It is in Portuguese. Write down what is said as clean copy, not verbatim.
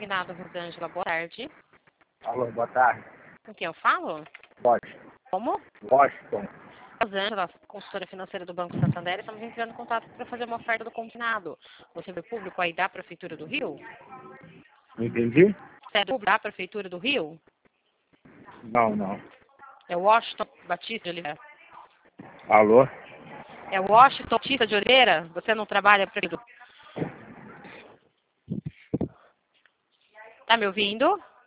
Confinado, Rosângela, boa tarde. Alô, boa tarde. Com quem eu falo? Washington. Como? Washington. Rosângela, consultora financeira do Banco Santander, estamos entrando em contato para fazer uma oferta do confinado. Você é público aí da Prefeitura do Rio? Não entendi? Você é público da Prefeitura do Rio? Não. É Washington Batista de Oliveira. Alô? É Washington Batista de Oliveira? Você não trabalha para Tá me ouvindo?